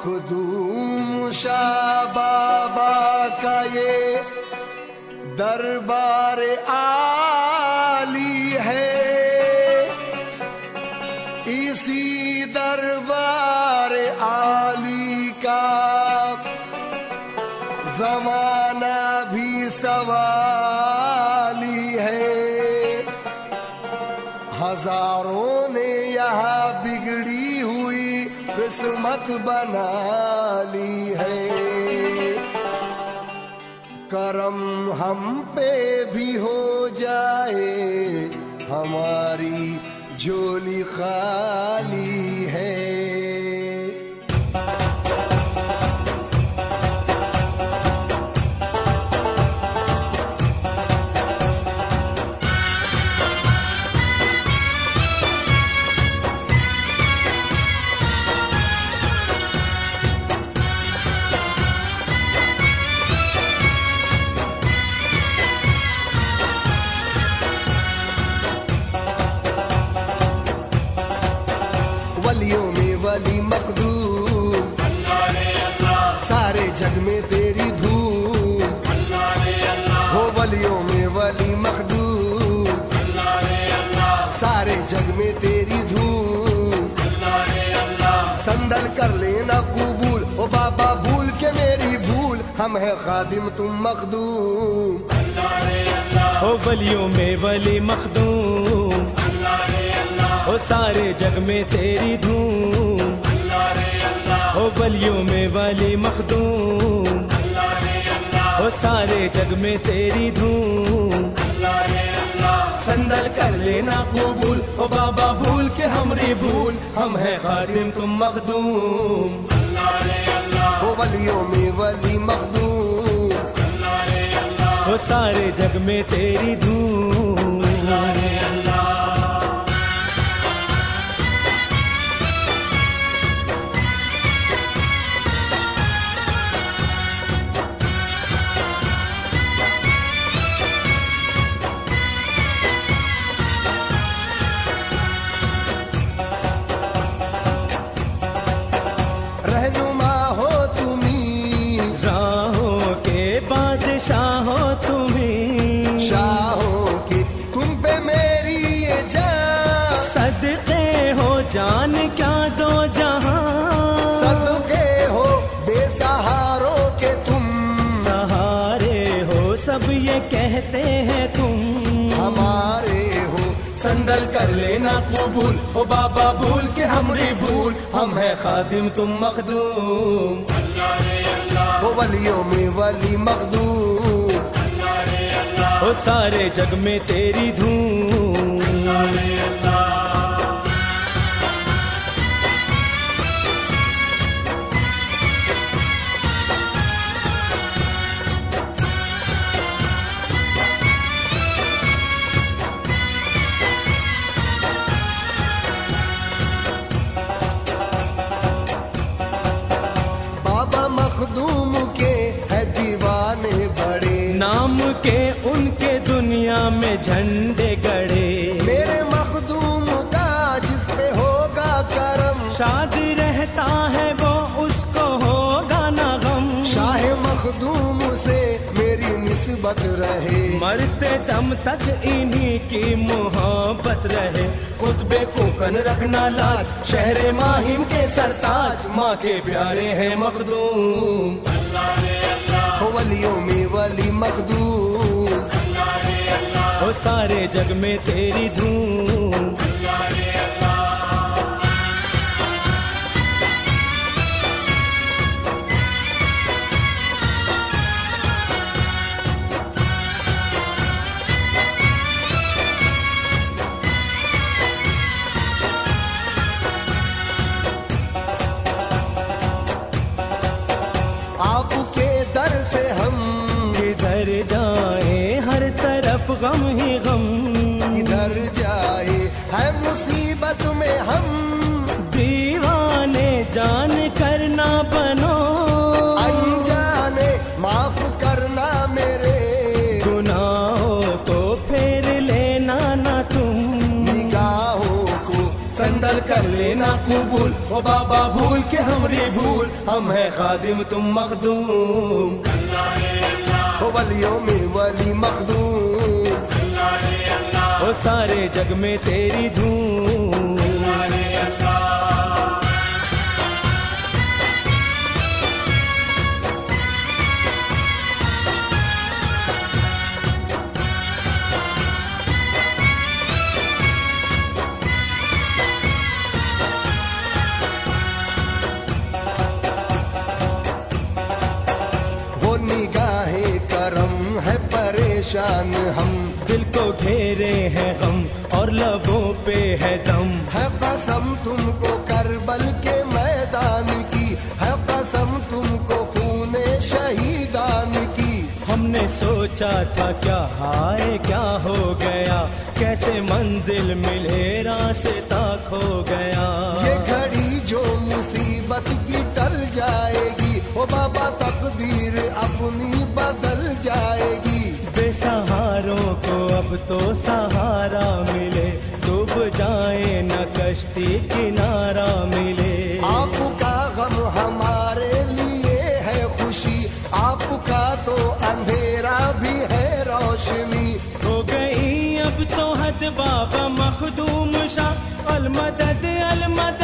मखदूम शाह बाबा का ये दरबार आली है। इसी दरबार आली का जमाना भी सवाली है। हजारों ने यहाँ बिगड़ी हुई किस्मत बना ली है। करम हम पे भी हो जाए, हमारी झोली खाली है। वलियों में वली मखदूम, सारे जग में तेरी धूम। हो वलियों में वली मखदूम, सारे जग में तेरी धूम। संदल कर लेना कबूल, ओ बाबा भूल के मेरी भूल, हम है खादिम तुम मखदूम। हो वलियों में वली मखदूम, हो सारे जग में तेरी धूम। हो वलियों में वली मखदूम, हो सारे जग में तेरी धूम। संदल कर लेना कबूल, ओ बाबा भूल के हमरी भूल, हम है खादिम तुम मखदूम। हो वलियों में वली मखदूम, हो सारे जग में तेरी धूम। रहनुमा हो तुम्ही, राहों के बादशाह हो तुम्ही। शाहों की तुम पे मेरी ये जान, सदके हो जान क्या दो जहां। सदके हो बेसहारों के तुम, सहारे हो सब ये कहते हैं तुम। हमारे हो संदल कर लेना कबूल, ओ बाबा भूल के हमरी भूल, हम है खादिम तुम मखदूम। वो वलियों में वली मखदूम, हो सारे जग में तेरी धूम। मखदूम के है दीवाने बड़े, नाम के उनके दुनिया में झंडे गड़े। मेरे मखदूम का जिस पे होगा करम, शाद रहता है वो उसको होगा ना गम। शाह मखदूम से मेरी निस्बत रहे, मरते दम तक इन्हीं की मोहब्बत रहे। कुतबे कोकन रखना लाज, शहरे माहिम के सरताज, माँ के प्यारे हैं मखदूम। हो वलियों में वली मखदूम, हो सारे जग में तेरी धूम। आपके दर से हम किधर जाए, हर तरफ गम ही गम। इधर जाए है मुसीबत में हम, दीवाने जान करना बनो। अनजाने माफ करना मेरे गुनाहों को फेर लेना ना तुम। निगाहों को संदल कर लेना ना कबूल, ओ बाबा भूल के हमरी भूल, हम है खादिम तुम मखदूम। ओ वलियों में वली मखदूम, ओ सारे जग में तेरी धूम। निगाहे करम है परेशान हम, दिल को घेरे हैं गम और लबों पे है दम। है कसम तुमको करबल के मैदान की, है कसम तुमको खूने शहीदान की। हमने सोचा था क्या हाय क्या हो गया, कैसे मंजिल मिले रास्ता खो गया। ये घड़ी जो मुसीबत की टल जाएगी, ओ बाबा तकदीर अपनी बदल जाएगी। बेसहारों को अब तो सहारा मिले, डूब जाए न कश्ती किनारा मिले। आपका गम हमारे लिए है खुशी, आपका तो अंधेरा भी है रोशनी। हो गई अब तो हद बाबा मखदूम शाह, अलमदद अलमदद